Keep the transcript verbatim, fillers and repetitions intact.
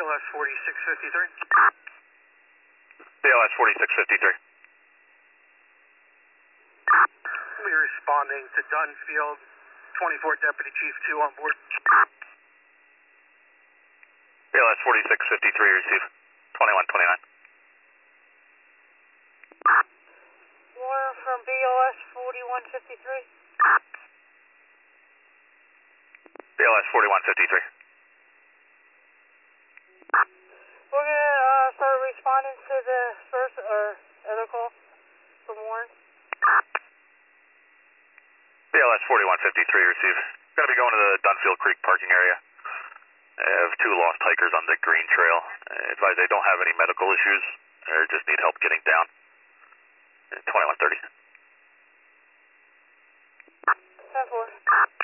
L S forty-six fifty-three. B L S forty-six fifty-three. We are responding to Dunfield, twenty-four Deputy Chief two on board. B L S forty-six fifty-three, receive twenty-one twenty-nine. Warren from B L S forty-one fifty-three. B L S forty-one fifty-three. We're going to uh, start responding to the first or other call from Warren. B L S forty-one fifty-three, receive. Going to be going to the Dunfield Creek parking area. I have two lost hikers on the Green Trail. I advise they don't have any medical issues or just need help getting down. twenty-one thirty. ten four.